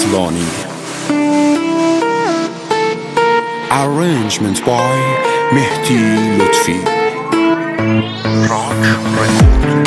اصلانی. Arrangement by مهدی لطفی. راک رکورد.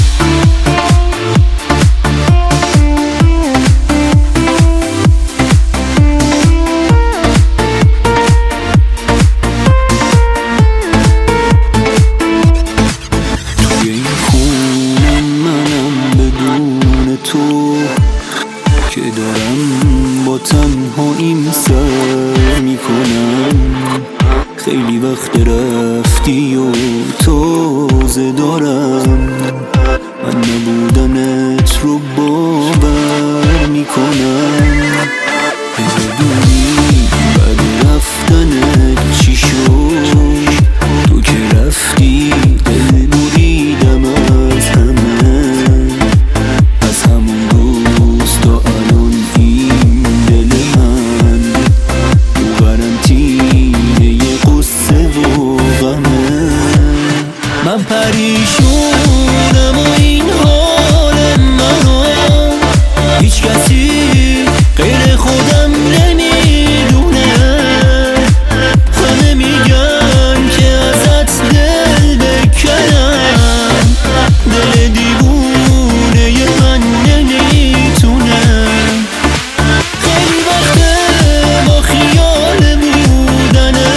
که دارم با تنهاییم سر میکنم، خیلی وقت رفتی و تازه دارم من نبودنت رو باور میکنم. بدونی بعد رفتنت چی شد، تو که رفتی دل بریدم از همه، از همون روز تا الان این دل من تو قرنطینه یه قصه و غمه. من پریشونم و این حال منو هیچ کسی غیر خودم نمیدونه. همه میگن که ازت دل بکنم، دل دیوونه من نمیتونه. خیلی وقته با خیال بودنه،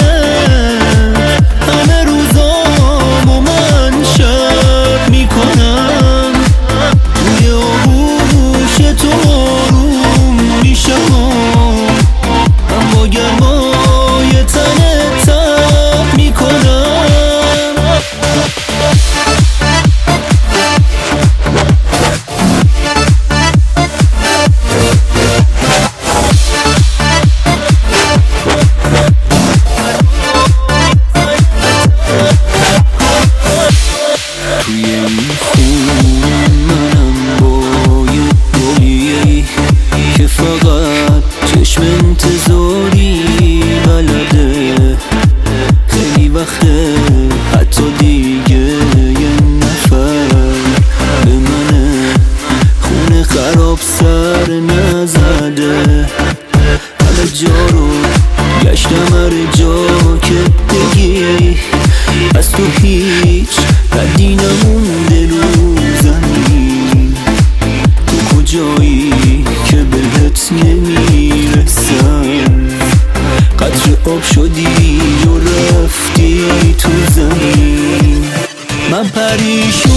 همه روزامو من شب میکنم، توی آغوش تو آروم میشم، من با گرمای تنت تب میکنم. توی این خونه منم با یه گلیه که فقط چشم انتظاری بلده. خیلی وقته حتی دیگه یه نفر به منه خونه خراب سر نزده. همه جا رو گشتم، هر جا که بگی از تو هیچ ردی نمونده رو زمین. تو کجایی که بهت نمیرسم، قطر آب شدی و رفتی تو زمین. من پریشونم